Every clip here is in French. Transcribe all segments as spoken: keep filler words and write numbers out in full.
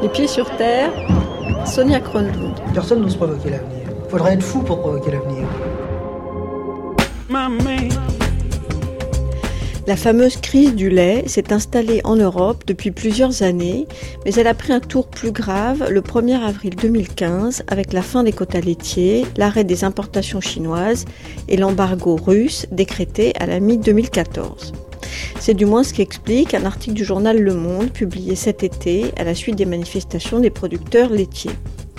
Pieds sur Terre, Sonia Kronlund. Personne n'ose provoquer l'avenir. Il faudrait être fou pour provoquer l'avenir. La fameuse crise du lait s'est installée en Europe depuis plusieurs années, mais elle a pris un tour plus grave le premier avril deux mille quinze avec la fin des quotas laitiers, l'arrêt des importations chinoises et l'embargo russe décrété à la mi-deux mille quatorze. C'est du moins ce qu'explique un article du journal Le Monde publié cet été à la suite des manifestations des producteurs laitiers.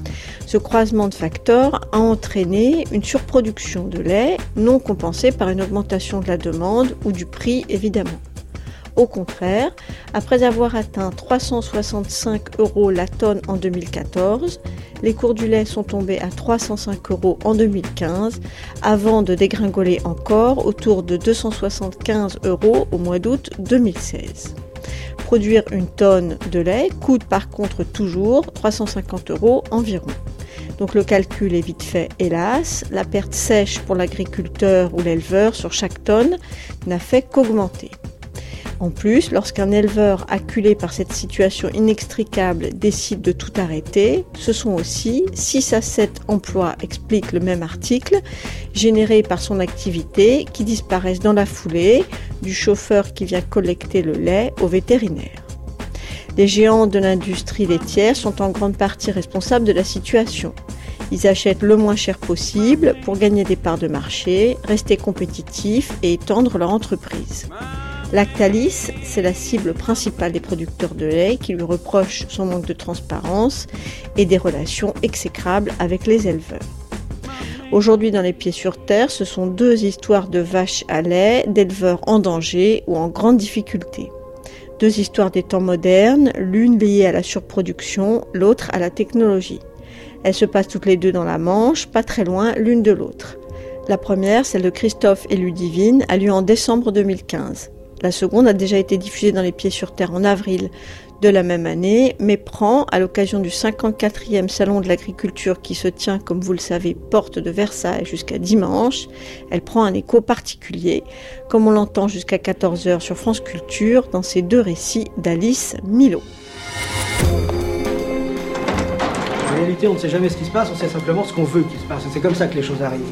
Ce croisement de facteurs a entraîné une surproduction de lait non compensée par une augmentation de la demande ou du prix évidemment. Au contraire, après avoir atteint trois cent soixante-cinq euros la tonne en deux mille quatorze, les cours du lait sont tombés à trois cent cinq euros en deux mille quinze, avant de dégringoler encore autour de deux cent soixante-quinze euros au mois d'août deux mille seize. Produire une tonne de lait coûte par contre toujours trois cent cinquante euros environ. Donc le calcul est vite fait, hélas, la perte sèche pour l'agriculteur ou l'éleveur sur chaque tonne n'a fait qu'augmenter. En plus, lorsqu'un éleveur acculé par cette situation inextricable décide de tout arrêter, ce sont aussi six à sept emplois, explique le même article, générés par son activité qui disparaissent dans la foulée, du chauffeur qui vient collecter le lait au vétérinaire. Les géants de l'industrie laitière sont en grande partie responsables de la situation. Ils achètent le moins cher possible pour gagner des parts de marché, rester compétitifs et étendre leur entreprise. Lactalis, c'est la cible principale des producteurs de lait qui lui reprochent son manque de transparence et des relations exécrables avec les éleveurs. Aujourd'hui, dans Les Pieds sur Terre, ce sont deux histoires de vaches à lait, d'éleveurs en danger ou en grande difficulté. Deux histoires des temps modernes, l'une liée à la surproduction, l'autre à la technologie. Elles se passent toutes les deux dans la Manche, pas très loin l'une de l'autre. La première, celle de Christophe et Ludivine, a lieu en décembre deux mille quinze. La seconde a déjà été diffusée dans Les Pieds sur Terre en avril de la même année, mais prend, à l'occasion du cinquante-quatrième Salon de l'Agriculture qui se tient, comme vous le savez, porte de Versailles jusqu'à dimanche, elle prend un écho particulier, comme on l'entend jusqu'à quatorze heures sur France Culture, dans ces deux récits d'Alice Milot. En réalité, on ne sait jamais ce qui se passe, on sait simplement ce qu'on veut qu'il se passe. C'est comme ça que les choses arrivent.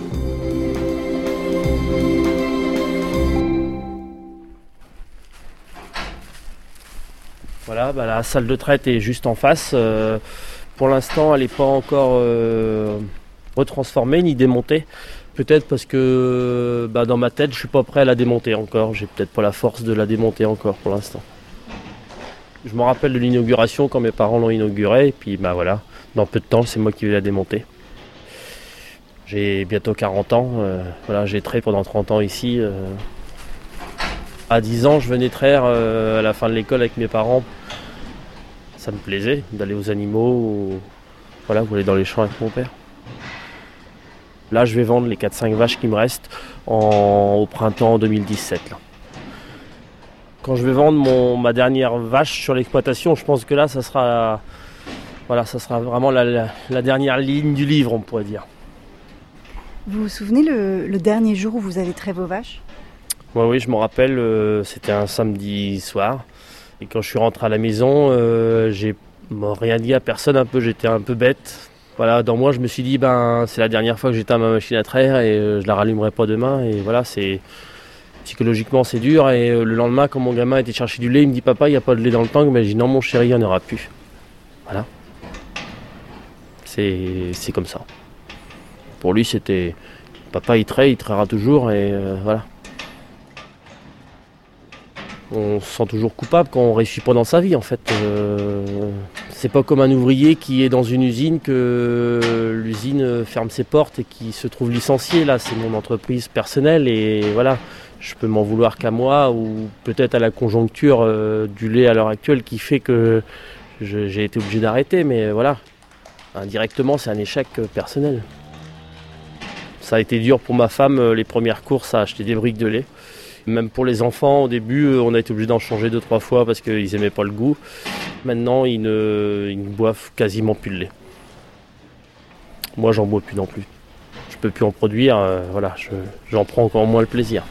Voilà, bah la salle de traite est juste en face. Euh, pour l'instant, elle n'est pas encore euh, retransformée ni démontée. Peut-être parce que bah, dans ma tête, je ne suis pas prêt à la démonter encore. J'ai peut-être pas la force de la démonter encore pour l'instant. Je me rappelle de l'inauguration quand mes parents l'ont inaugurée. Et puis bah, voilà, dans peu de temps, c'est moi qui vais la démonter. J'ai bientôt quarante ans. Euh, voilà, j'ai traité pendant trente ans ici. Euh, À dix ans, je venais traire euh, à la fin de l'école avec mes parents. Ça me plaisait d'aller aux animaux, ou, voilà, ou aller dans les champs avec mon père. Là, je vais vendre les quatre cinq vaches qui me restent en, au printemps deux mille dix-sept. Là. Quand je vais vendre mon, ma dernière vache sur l'exploitation, je pense que là, ça sera, voilà, ça sera vraiment la, la, la dernière ligne du livre, on pourrait dire. Vous vous souvenez le, le dernier jour où vous avez trait vos vaches ? Oui, oui, je me rappelle, euh, c'était un samedi soir. Et quand je suis rentré à la maison, euh, j'ai rien dit à personne, un peu, j'étais un peu bête. Voilà, dans moi, je me suis dit, ben, c'est la dernière fois que j'éteins ma machine à traire et euh, je la rallumerai pas demain. Et voilà, c'est psychologiquement, c'est dur. Et euh, le lendemain, quand mon gamin était chercher du lait, il me dit, papa, il n'y a pas de lait dans le tank. Mais je dis, non, mon chéri, il n'y en aura plus. Voilà. C'est, c'est comme ça. Pour lui, c'était, papa, il traite, il traitera toujours et euh, voilà. On se sent toujours coupable quand on ne réussit pas dans sa vie en fait. Euh, c'est pas comme un ouvrier qui est dans une usine que l'usine ferme ses portes et qui se trouve licencié. Là, c'est mon entreprise personnelle et voilà, je peux m'en vouloir qu'à moi ou peut-être à la conjoncture euh, du lait à l'heure actuelle qui fait que je, j'ai été obligé d'arrêter. Mais voilà, indirectement, c'est un échec personnel. Ça a été dur pour ma femme les premières courses à acheter des briques de lait. Même pour les enfants, au début, on a été obligé d'en changer deux, trois fois parce qu'ils n'aimaient pas le goût. Maintenant, ils ne, ils ne boivent quasiment plus de lait. Moi, j'en bois plus non plus. Je peux plus en produire, euh, voilà, je, j'en prends encore moins le plaisir.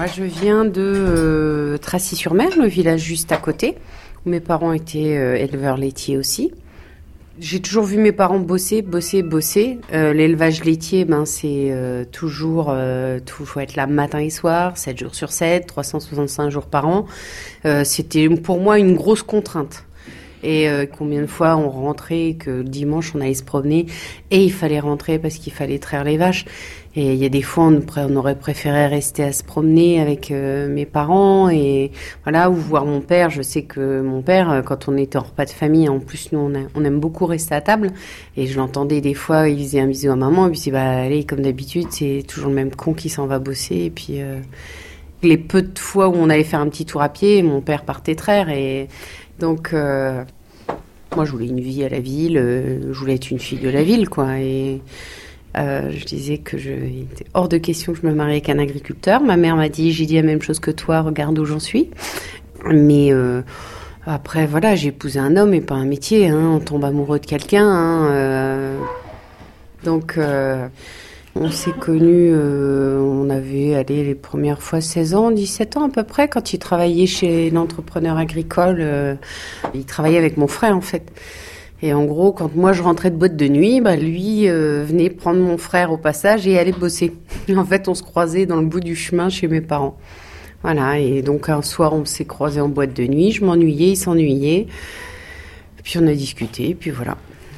Moi, je viens de euh, Tracy-sur-Mer, le village juste à côté, où mes parents étaient euh, éleveurs laitiers aussi. J'ai toujours vu mes parents bosser, bosser, bosser. Euh, l'élevage laitier, ben, c'est euh, toujours, euh, tout, faut être là matin et soir, sept jours sur sept, trois cent soixante-cinq jours par an. Euh, c'était pour moi une grosse contrainte. Et euh, combien de fois on rentrait, que le dimanche on allait se promener et il fallait rentrer parce qu'il fallait traire les vaches. Et il y a des fois on, on aurait préféré rester à se promener avec euh, mes parents et voilà, ou voir mon père. Je sais que mon père, quand on était en repas de famille, en plus nous on, a, on aime beaucoup rester à table et je l'entendais des fois, il faisait un bisou à maman et puis il disait bah allez, comme d'habitude c'est toujours le même con qui s'en va bosser. Et puis euh, les peu de fois où on allait faire un petit tour à pied, mon père partait traire et donc euh, moi je voulais une vie à la ville, euh, je voulais être une fille de la ville quoi. Et Euh, je disais que je, il était hors de question que je me marie avec un agriculteur. Ma mère m'a dit, j'ai dit la même chose que toi, regarde où j'en suis. Mais euh, après, voilà, j'ai épousé un homme et pas un métier. Hein, on tombe amoureux de quelqu'un. Hein, euh, donc, euh, on s'est connus, euh, on avait allé les premières fois seize ans, dix-sept ans à peu près, quand il travaillait chez l'entrepreneur agricole. Euh, il travaillait avec mon frère, en fait. Et en gros, quand moi je rentrais de boîte de nuit, bah lui euh, venait prendre mon frère au passage et allait bosser. Et en fait, on se croisait dans le bout du chemin chez mes parents. Voilà, et donc un soir, on s'est croisés en boîte de nuit. Je m'ennuyais, il s'ennuyait. Et puis on a discuté, et puis voilà.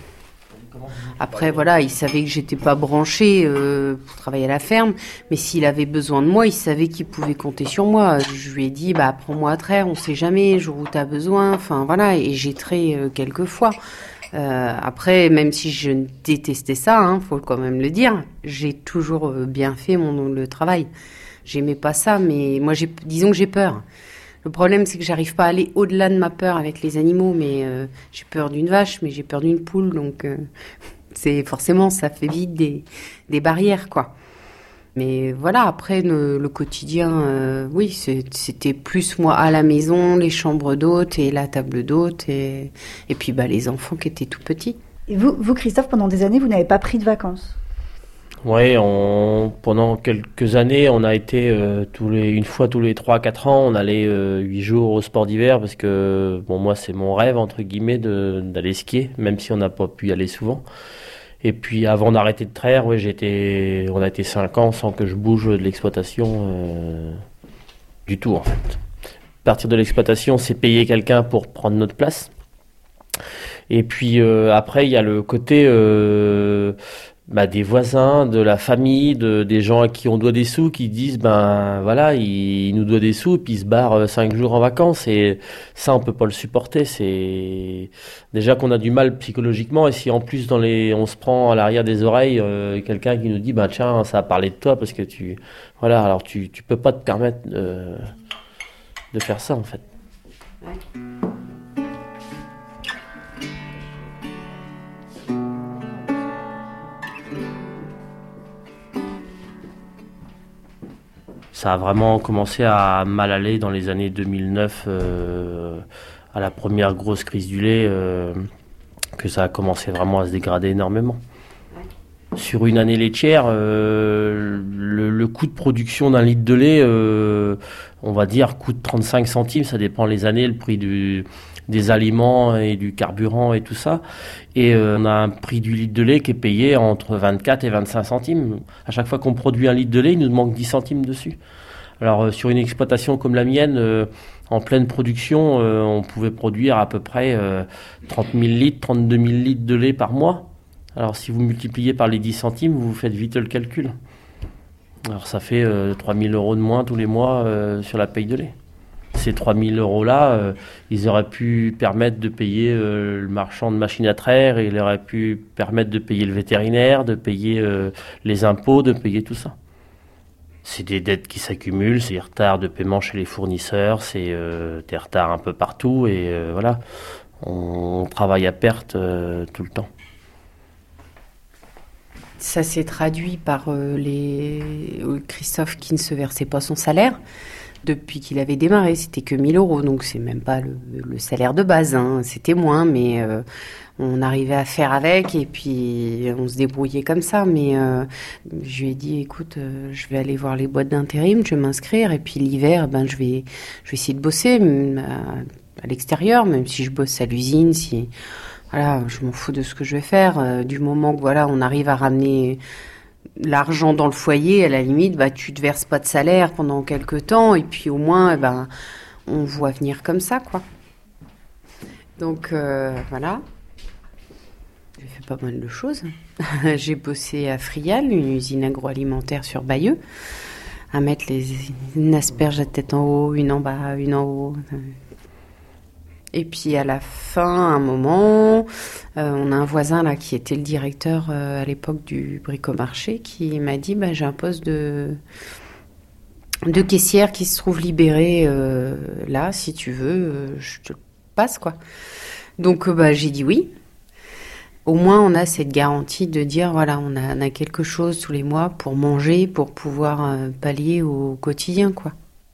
Après, voilà, il savait que j'étais pas branchée euh, pour travailler à la ferme, mais s'il avait besoin de moi, il savait qu'il pouvait compter sur moi. Je lui ai dit, bah prends-moi à traire, on sait jamais, jour où t'as besoin. Enfin voilà, et j'ai traité euh, quelques fois. Euh, après, même si je détestais ça, hein, faut quand même le dire, j'ai toujours bien fait mon le travail. J'aimais pas ça, mais moi, j'ai, disons que j'ai peur. Le problème, c'est que j'arrive pas à aller au-delà de ma peur avec les animaux, mais euh, j'ai peur d'une vache, mais j'ai peur d'une poule, donc euh, c'est forcément, ça fait vite des, des barrières, quoi. Mais voilà, après, le, le quotidien, euh, oui, c'est, c'était plus moi à la maison, les chambres d'hôtes et la table d'hôtes, et, et puis bah, les enfants qui étaient tout petits. Et vous, vous, Christophe, pendant des années, vous n'avez pas pris de vacances ? Oui, on, pendant quelques années, on a été euh, tous les, une fois tous les trois à quatre ans, on allait euh, huit jours au sport d'hiver parce que, bon, moi, c'est mon rêve, entre guillemets, de, d'aller skier, même si on n'a pas pu y aller souvent. Et puis avant d'arrêter de traire, ouais, j'ai été, on a été cinq ans sans que je bouge de l'exploitation euh, du tout en fait. Partir de l'exploitation, c'est payer quelqu'un pour prendre notre place. Et puis euh, après, il y a le côté euh, bah, des voisins, de la famille, de, des gens à qui on doit des sous, qui disent ben voilà, il, il nous doit des sous, puis ils se barrent cinq jours en vacances. Et ça, on peut pas le supporter. C'est déjà qu'on a du mal psychologiquement, et si en plus dans les, on se prend à l'arrière des oreilles euh, quelqu'un qui nous dit ben tiens, ça a parlé de toi parce que tu, voilà, alors tu tu peux pas te permettre de, de faire ça en fait. Ouais. Ça a vraiment commencé à mal aller dans les années deux mille neuf, euh, à la première grosse crise du lait, euh, que ça a commencé vraiment à se dégrader énormément. Ouais. Sur une année laitière, euh, le, le coût de production d'un litre de lait, euh, on va dire, coûte trente-cinq centimes, ça dépend les années, le prix du, des aliments et du carburant et tout ça. Et euh, on a un prix du litre de lait qui est payé entre vingt-quatre et vingt-cinq centimes. À chaque fois qu'on produit un litre de lait, il nous manque dix centimes dessus. Alors euh, sur une exploitation comme la mienne, euh, en pleine production, euh, on pouvait produire à peu près euh, trente mille litres, trente-deux mille litres de lait par mois. Alors si vous multipliez par les dix centimes, vous faites vite le calcul. Alors ça fait euh, trois mille euros de moins tous les mois euh, sur la paye de lait. Ces trois mille euros-là, euh, ils auraient pu permettre de payer euh, le marchand de machines à traire, ils auraient pu permettre de payer le vétérinaire, de payer euh, les impôts, de payer tout ça. C'est des dettes qui s'accumulent, c'est des retards de paiement chez les fournisseurs, c'est euh, des retards un peu partout et euh, voilà, on, on travaille à perte euh, tout le temps. Ça s'est traduit par euh, les Christophe qui ne se versait pas son salaire. Depuis qu'il avait démarré, c'était que mille euros, donc c'est même pas le, le salaire de base, hein. C'était moins, mais euh, on arrivait à faire avec et puis on se débrouillait comme ça. Mais euh, je lui ai dit, écoute, euh, je vais aller voir les boîtes d'intérim, je vais m'inscrire et puis l'hiver, ben je vais, je vais essayer de bosser à, à l'extérieur, même si je bosse à l'usine, si voilà, je m'en fous de ce que je vais faire. Euh, du moment que voilà, on arrive à ramener l'argent dans le foyer, à la limite, bah, tu te verses pas de salaire pendant quelques temps, et puis au moins, ben, on voit venir comme ça, quoi. Donc, euh, voilà. J'ai fait pas mal de choses. J'ai bossé à Frial, une usine agroalimentaire sur Bayeux, à mettre les, une asperge à tête en haut, une en bas, une en haut. Et puis à la fin, à un moment, euh, on a un voisin là qui était le directeur euh, à l'époque du bricomarché qui m'a dit bah, j'ai un poste de, de caissière qui se trouve libéré euh, là, si tu veux, euh, je te le passe quoi. Donc euh, bah, j'ai dit oui. Au moins on a cette garantie de dire voilà, on a, on a quelque chose tous les mois pour manger, pour pouvoir euh, pallier au quotidien quoi.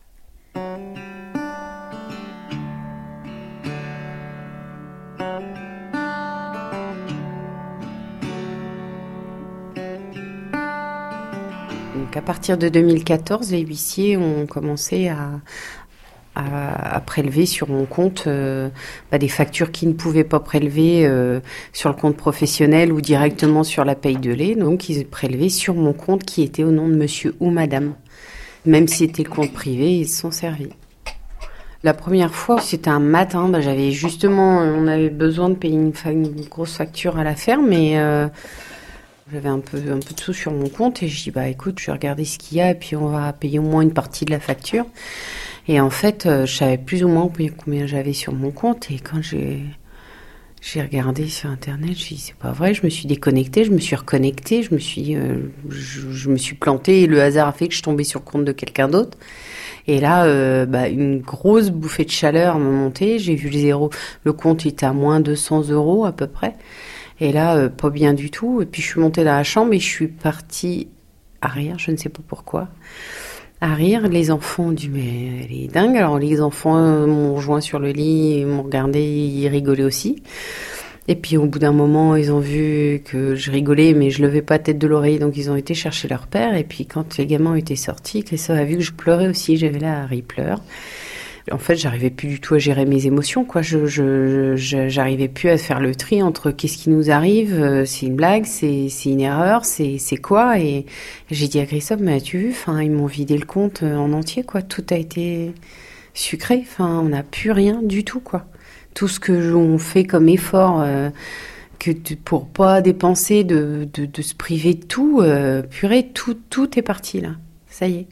Donc à partir de deux mille quatorze, les huissiers ont commencé à, à, à prélever sur mon compte euh, bah, des factures qu'ils ne pouvaient pas prélever euh, sur le compte professionnel ou directement sur la paye de lait. Donc ils prélevaient sur mon compte qui était au nom de monsieur ou madame. Même si c'était le compte privé, ils se sont servis. La première fois, c'était un matin, bah, j'avais justement, on avait besoin de payer une, fa- une grosse facture à la ferme et... Euh, J'avais un peu, un peu de sous sur mon compte et je dis, bah écoute, je vais regarder ce qu'il y a et puis on va payer au moins une partie de la facture. Et en fait, euh, je savais plus ou moins combien j'avais sur mon compte et quand j'ai, j'ai regardé sur Internet, je dis, c'est pas vrai, je me suis déconnectée, je me suis reconnectée, je me suis, euh, je, je me suis plantée et le hasard a fait que je tombais sur le compte de quelqu'un d'autre. Et là, euh, bah, une grosse bouffée de chaleur m'a monté, j'ai vu le zéro, le compte était à moins deux cents euros à peu près. Et là, euh, pas bien du tout. Et puis, je suis montée dans la chambre et je suis partie à rire, je ne sais pas pourquoi. À rire, les enfants ont dit, mais elle est dingue. Alors, les enfants euh, m'ont rejoint sur le lit, ils m'ont regardé, ils rigolaient aussi. Et puis, au bout d'un moment, ils ont vu que je rigolais, mais je levais pas tête de l'oreille. Donc, ils ont été chercher leur père. Et puis, quand les gamins étaient sortis, Christophe a vu que je pleurais aussi. J'avais là, Harry pleure. En fait, j'arrivais plus du tout à gérer mes émotions, quoi. Je, je, je, j'arrivais plus à faire le tri entre qu'est-ce qui nous arrive, euh, c'est une blague, c'est, c'est une erreur, c'est, c'est quoi. Et j'ai dit à Christophe, mais as-tu vu, enfin, ils m'ont vidé le compte en entier, quoi. Tout a été sucré. Enfin, on n'a plus rien du tout, quoi. Tout ce que l'on fait comme effort euh, que tu, pour pas dépenser, de, de, de se priver de tout, euh, purée, tout, tout est parti là. Ça y est.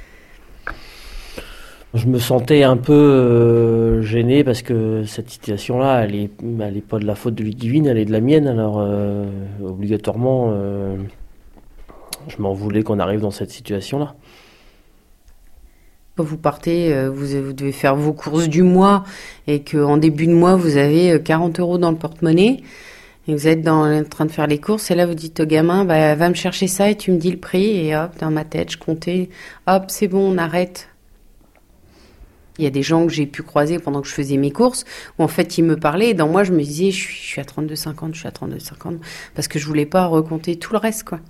Je me sentais un peu euh, gêné parce que cette situation-là, elle est, elle est pas de la faute de Ludivine, elle est de la mienne. Alors euh, obligatoirement, euh, je m'en voulais qu'on arrive dans cette situation-là. Quand vous partez, vous, vous devez faire vos courses du mois et qu'en début de mois, vous avez quarante euros dans le porte-monnaie et vous êtes dans, en train de faire les courses et là, vous dites au gamin, bah, va me chercher ça et tu me dis le prix et hop, dans ma tête, je comptais, hop, c'est bon, on arrête. Il y a des gens que j'ai pu croiser pendant que je faisais mes courses où en fait ils me parlaient et dans moi je me disais je suis, je suis à trente-deux cinquante, je suis à trente-deux cinquante parce que je voulais pas recompter tout le reste quoi.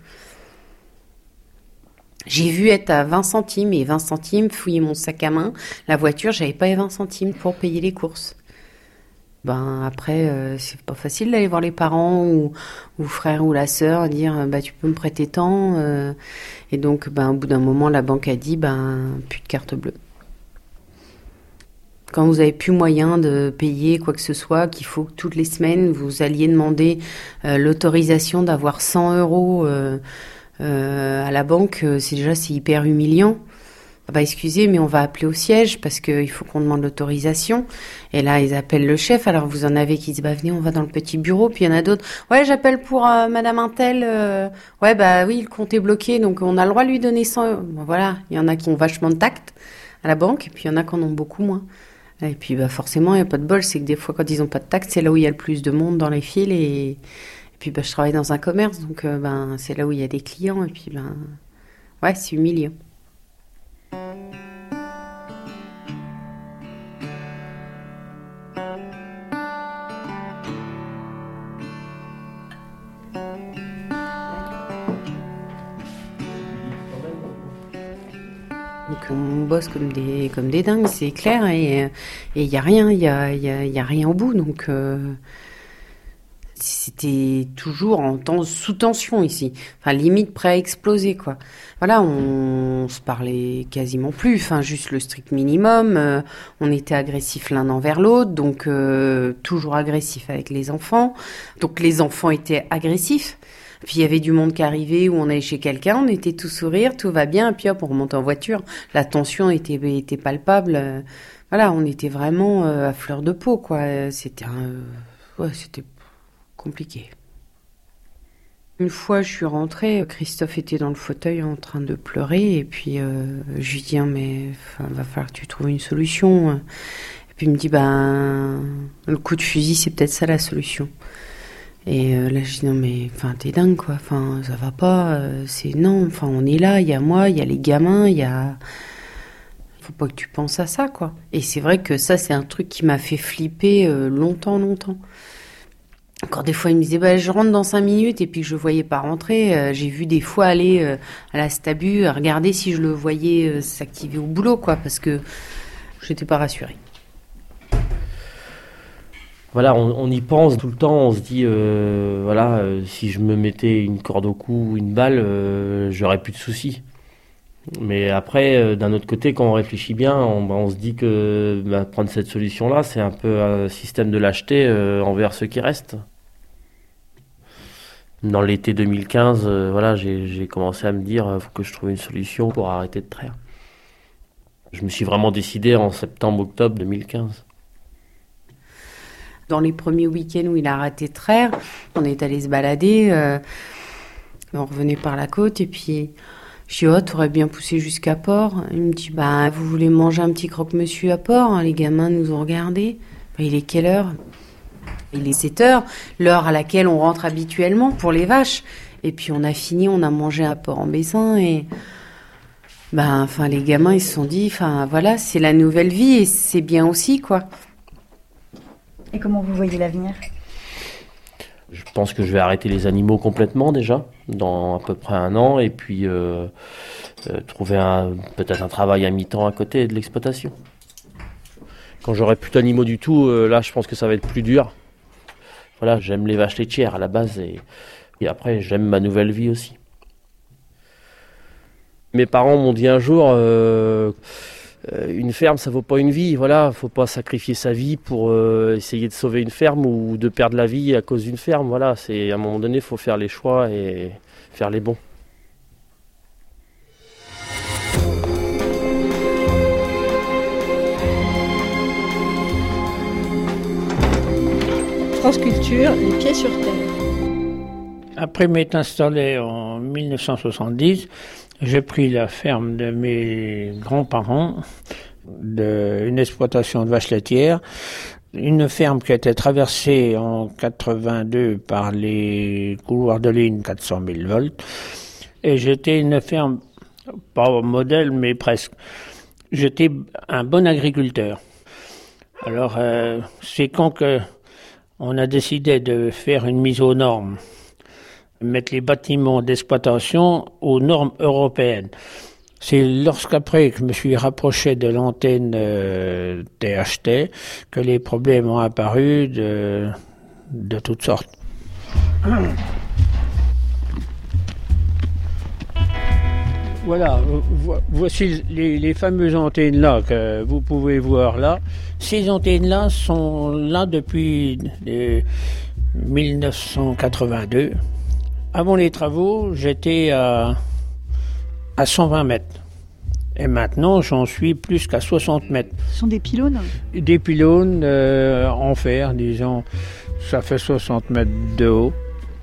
J'ai vu être à vingt centimes et vingt centimes, fouiller mon sac à main, la voiture, j'avais pas les vingt centimes pour payer les courses. Ben après euh, c'est pas facile d'aller voir les parents ou, ou frère ou la sœur dire bah tu peux me prêter tant euh, et donc ben au bout d'un moment la banque a dit ben plus de carte bleue. Quand vous n'avez plus moyen de payer quoi que ce soit, qu'il faut que toutes les semaines vous alliez demander euh, l'autorisation d'avoir cent euros euh, euh, à la banque, c'est déjà c'est hyper humiliant. Ah bah excusez, mais on va appeler au siège parce qu'il faut qu'on demande l'autorisation. Et là, ils appellent le chef. Alors vous en avez qui disent bah venez, on va dans le petit bureau. Puis il y en a d'autres. Ouais, j'appelle pour euh, Madame Intel. Euh... Ouais bah oui, le compte est bloqué, donc on a le droit de lui donner cent euros. Bon, voilà, il y en a qui ont vachement de tact à la banque, et puis il y en a qui en ont beaucoup moins. Et puis bah forcément, il n'y a pas de bol, c'est que des fois quand ils n'ont pas de tact, c'est là où il y a le plus de monde dans les files. Et, et puis bah, je travaille dans un commerce, donc euh, ben, c'est là où il y a des clients. Et puis ben, ouais, c'est humiliant. On bosse comme des, comme des dingues, c'est clair, et il n'y a rien, il y a, y a, y a rien au bout, donc euh, c'était toujours en temps, sous tension ici, enfin limite prêt à exploser, quoi. Voilà, on, on se parlait quasiment plus, enfin juste le strict minimum, euh, on était agressifs l'un envers l'autre, donc euh, toujours agressifs avec les enfants, donc les enfants étaient agressifs. Puis il y avait du monde qui arrivait, où on allait chez quelqu'un, on était tout sourire, tout va bien, et puis hop, on remonte en voiture. La tension était, était palpable. Euh, voilà, on était vraiment euh, à fleur de peau, quoi. C'était, un, ouais, c'était compliqué. Une fois, je suis rentrée, Christophe était dans le fauteuil en train de pleurer, et puis euh, je lui dis, hein, mais va falloir que tu trouves une solution. Et puis il me dit, ben, le coup de fusil, c'est peut-être ça la solution. Et euh, là, je dis non, mais enfin, t'es dingue, quoi. Enfin, ça va pas. Euh, c'est non. Enfin, on est là. Il y a moi, il y a les gamins, il y a. Faut pas que tu penses à ça, quoi. Et c'est vrai que ça, c'est un truc qui m'a fait flipper euh, longtemps, longtemps. Encore des fois, il me disait, bah, je rentre dans cinq minutes, et puis je le voyais pas rentrer. Euh, j'ai vu des fois aller euh, à la Stabu, à regarder si je le voyais euh, s'activer au boulot, quoi, parce que j'étais pas rassurée. Voilà, on, on y pense tout le temps, on se dit, euh, voilà, euh, si je me mettais une corde au cou ou une balle, euh, j'aurais plus de soucis. Mais après, euh, d'un autre côté, quand on réfléchit bien, on, on se dit que bah, prendre cette solution-là, c'est un peu un système de lâcheté euh, envers ceux qui restent. Dans l'été deux mille quinze, euh, voilà, j'ai, j'ai commencé à me dire, il faut que je trouve une solution pour arrêter de traire. Je me suis vraiment décidé en septembre-octobre deux mille quinze. Dans les premiers week-ends où il a arrêté de traire, on est allé se balader, euh, on revenait par la côte, et puis je dis, oh, t'aurais bien poussé jusqu'à Port. Il me dit, bah, vous voulez manger un petit croque-monsieur à Port, hein, les gamins nous ont regardés. Bah, il est quelle heure ? Il est sept heures, l'heure à laquelle on rentre habituellement pour les vaches. Et puis on a fini, on a mangé à Port-en-Bessin, et bah, enfin, les gamins, ils se sont dit, enfin, voilà, c'est la nouvelle vie, et c'est bien aussi, quoi. Et comment vous voyez l'avenir ? Je pense que je vais arrêter les animaux complètement déjà, dans à peu près un an, et puis euh, euh, trouver un, peut-être un travail à mi-temps à côté de l'exploitation. Quand j'aurai plus d'animaux du tout, euh, là je pense que ça va être plus dur. Voilà, j'aime les vaches laitières à la base, et, et après j'aime ma nouvelle vie aussi. Mes parents m'ont dit un jour... Euh, Euh, une ferme, ça vaut pas une vie, voilà, faut pas sacrifier sa vie pour euh, essayer de sauver une ferme ou de perdre la vie à cause d'une ferme, voilà, c'est à un moment donné, faut faire les choix et faire les bons. France Culture, les pieds sur terre. Après m'être installé en dix-neuf cent soixante-dix, j'ai pris la ferme de mes grands-parents, de, une exploitation de vaches laitières, une ferme qui a été traversée en quatre-vingt-deux par les couloirs de ligne quatre cent mille volts. Et j'étais une ferme, pas modèle, mais presque. J'étais un bon agriculteur. Alors, euh, c'est quand que on a décidé de faire une mise aux normes, mettre les bâtiments d'exploitation aux normes européennes. C'est lorsqu'après que je me suis rapproché de l'antenne euh, T H T que les problèmes ont apparu de, de toutes sortes. Voilà, voici les, les fameuses antennes-là que vous pouvez voir là. Ces antennes-là sont là depuis dix-neuf cent quatre-vingt-deux. Avant les travaux, j'étais à, à cent vingt mètres. Et maintenant, j'en suis plus qu'à soixante mètres. Ce sont des pylônes ? Des pylônes euh, en fer, disons. Ça fait soixante mètres de haut.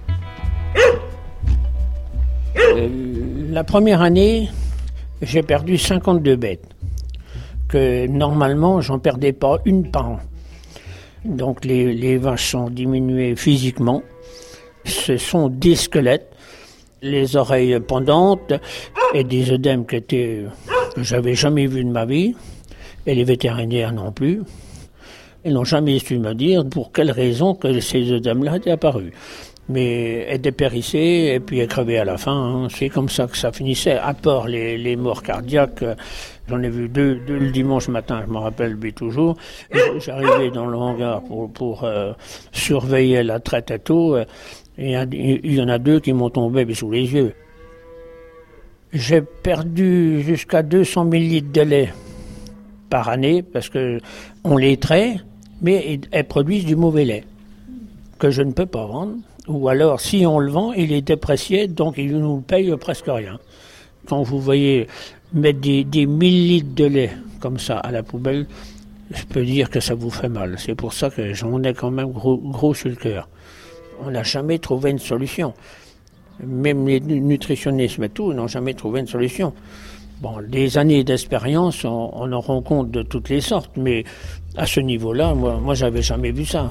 Euh, la première année, j'ai perdu cinquante-deux bêtes. Que normalement, j'en perdais pas une par an. Donc les, les vaches sont diminuées physiquement. Ce sont des squelettes, les oreilles pendantes et des œdèmes que, étaient, que j'avais jamais vus de ma vie, et les vétérinaires non plus. Ils n'ont jamais su me dire pour quelle raison que ces œdèmes-là étaient apparus. mais elle dépérissait et puis elle crevait à la fin. Hein. C'est comme ça que ça finissait, à part les, les morts cardiaques. J'en ai vu deux, deux le dimanche matin, je me rappelle lui toujours. J'arrivais dans le hangar pour, pour euh, surveiller la traite et tout, et il y en a deux qui m'ont tombé sous les yeux. J'ai perdu jusqu'à deux cent mille litres de lait par année, parce qu'on les traite, mais elles produisent du mauvais lait, que je ne peux pas vendre. Ou alors, si on le vend, il est déprécié, donc il nous le paye presque rien. Quand vous voyez mettre des, des mille litres de lait comme ça à la poubelle, je peux dire que ça vous fait mal. C'est pour ça que j'en ai quand même gros, gros sur le cœur. On n'a jamais trouvé une solution. Même les nutritionnistes et tout n'ont jamais trouvé une solution. Bon, des années d'expérience, on, on en rend compte de toutes les sortes, mais à ce niveau-là, moi, moi j'avais jamais vu ça.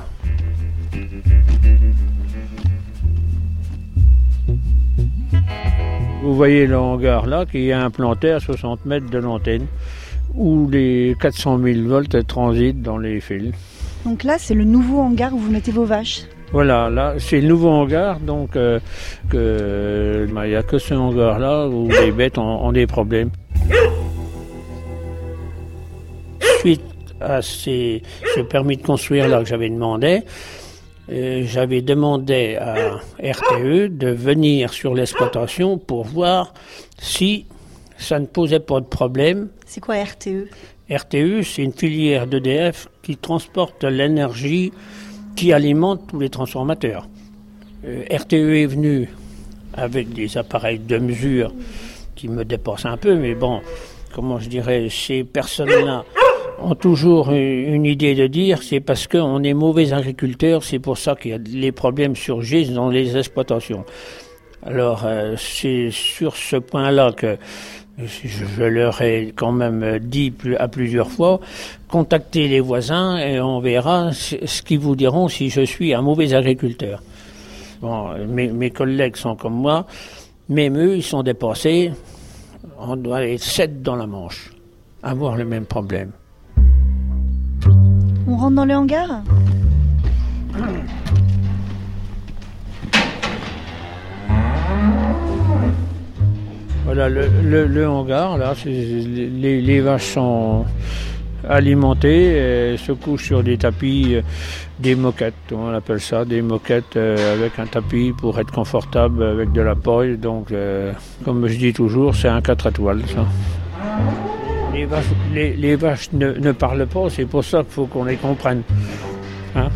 Vous voyez le hangar là qui est implanté à soixante mètres de l'antenne, où les quatre cent mille volts transitent dans les fils. Donc là, c'est le nouveau hangar où vous mettez vos vaches. Voilà, là, c'est le nouveau hangar, donc euh, que, bah, il n'y a que ce hangar-là où les bêtes ont, ont des problèmes. Suite à ces, ce permis de construire-là que j'avais demandé, euh, j'avais demandé à R T E de venir sur l'exploitation pour voir si ça ne posait pas de problème. C'est quoi R T E ? R T E, c'est une filière d'E D F qui transporte l'énergie qui alimente tous les transformateurs. Euh, R T E est venu avec des appareils de mesure qui me dépassent un peu, mais bon, comment je dirais, ces personnes-là ont toujours une idée de dire, c'est parce qu'on est mauvais agriculteurs, c'est pour ça que les problèmes surgissent dans les exploitations. Alors, euh, c'est sur ce point-là que je, je leur ai quand même dit plus, à plusieurs fois, contactez les voisins et on verra ce qu'ils vous diront si je suis un mauvais agriculteur. Bon, mes, mes collègues sont comme moi, même eux, ils sont dépassés. On doit être sept dans la Manche, avoir le même problème. On rentre dans le hangar ? Voilà, le, le, le hangar, là, c'est, les, les vaches sont alimentées, elles se couchent sur des tapis, euh, des moquettes, on appelle ça, des moquettes euh, avec un tapis pour être confortable avec de la paille. Donc, euh, comme je dis toujours, c'est un quatre étoiles, ça. Les vaches, les, les vaches ne, ne parlent pas, c'est pour ça qu'il faut qu'on les comprenne. Hein?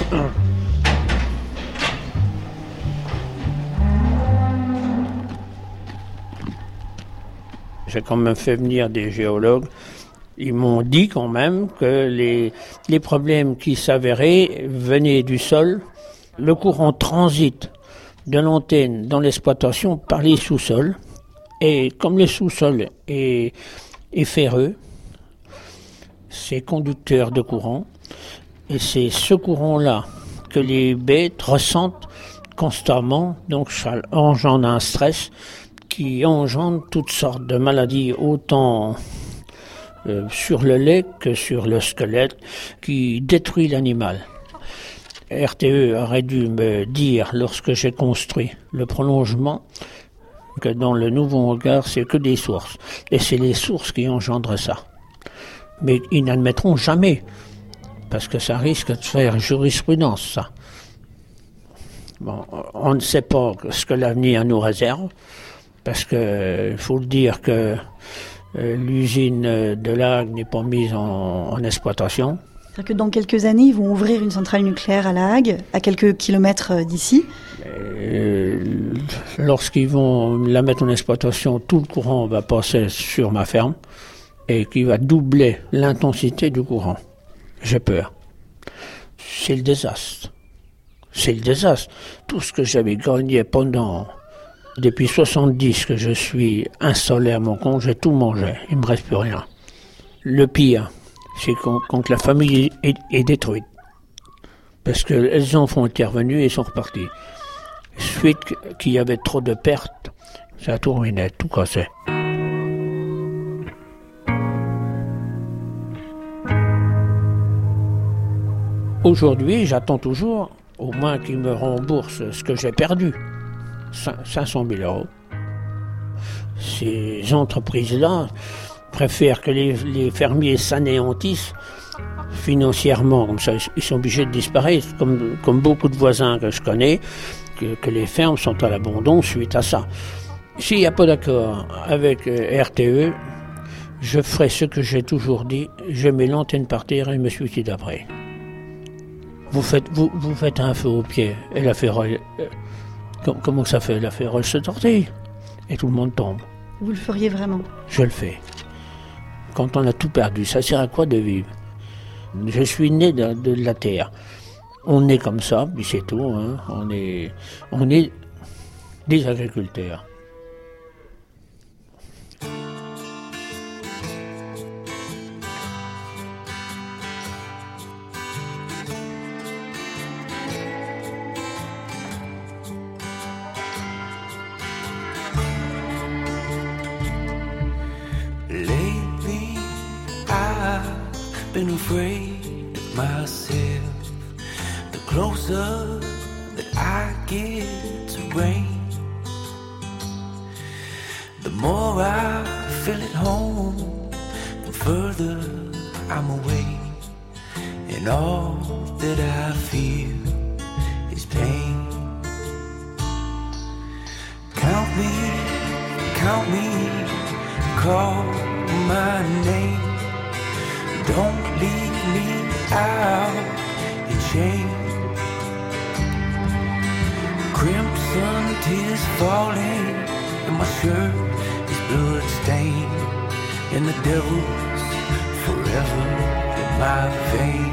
J'ai quand même fait venir des géologues. Ils m'ont dit quand même que les, les problèmes qui s'avéraient venaient du sol. Le courant transite de l'antenne dans l'exploitation par les sous-sols. Et comme le sous-sol est, est ferreux, c'est conducteur de courant. Et c'est ce courant-là que les bêtes ressentent constamment. Donc ça engendre un stress qui engendre toutes sortes de maladies, autant euh, sur le lait que sur le squelette, qui détruit l'animal. R T E aurait dû me dire, lorsque j'ai construit le prolongement, que dans le nouveau hangar, c'est que des sources. Et c'est les sources qui engendrent ça. Mais ils n'admettront jamais, parce que ça risque de faire jurisprudence, ça. Bon, on ne sait pas ce que l'avenir nous réserve, parce que il euh, faut le dire que euh, l'usine de La Hague n'est pas mise en, en exploitation. C'est-à-dire que dans quelques années, ils vont ouvrir une centrale nucléaire à La Hague, à quelques kilomètres d'ici. Euh, lorsqu'ils vont la mettre en exploitation, tout le courant va passer sur ma ferme et qui va doubler l'intensité du courant. J'ai peur. C'est le désastre. C'est le désastre. Tout ce que j'avais gagné pendant... Depuis soixante-dix que je suis installé à mon compte, j'ai tout mangé. Il ne me reste plus rien. Le pire, c'est quand, quand la famille est, est détruite. Parce que les enfants étaient revenus et sont repartis. Suite qu'il y avait trop de pertes, ça a tout ruiné, tout cassé. Aujourd'hui, j'attends toujours Au moins qu'ils me remboursent ce que j'ai perdu, cinq cent mille euros. Ces entreprises-là préfèrent que les, les fermiers s'anéantissent financièrement, comme ça ils sont obligés de disparaître, comme, comme beaucoup de voisins que je connais, que, que les fermes sont à l'abandon suite à ça. S'il n'y a pas d'accord avec euh, R T E, je ferai ce que j'ai toujours dit, je mets l'antenne par terre et me suicide après. Vous faites, vous, vous faites un feu au pied et la ferraille, euh, comment ça fait? La ferraille se tortille et tout le monde tombe. Vous le feriez vraiment? Je le fais. Quand on a tout perdu, ça sert à quoi de vivre? Je suis né de, de la terre. On est comme ça, puis c'est tout. Hein. On est, on est des agriculteurs. Lately, I've been afraid of myself. The closer that I get to rain, the more I feel at home, the further I'm away. And all that I feel is pain. Count me, count me, call my name. Don't leave me out in shame. Crimson tears falling, and my shirt is blood stained, and the devil's forever in my veins.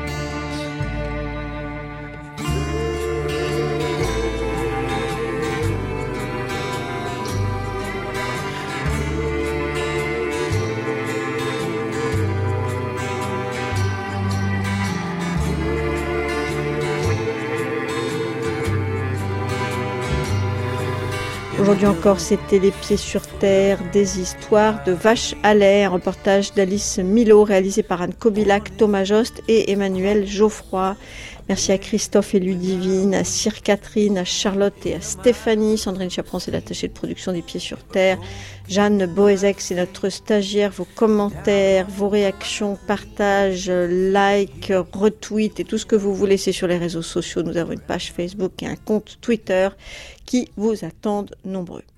Aujourd'hui encore, c'était Les Pieds sur Terre, des histoires de vaches à lait, un reportage d'Alice Milot réalisé par Anne Kobilac, Thomas Jost et Emmanuel Geoffroy. Merci à Christophe et Ludivine, à Cyr Catherine, à Charlotte et à Stéphanie. Sandrine Chaperon, c'est l'attachée de production des Pieds sur Terre. Jeanne Boézek, c'est notre stagiaire. Vos commentaires, vos réactions, partages, likes, retweets et tout ce que vous voulez, c'est sur les réseaux sociaux. Nous avons une page Facebook et un compte Twitter qui vous attendent nombreux.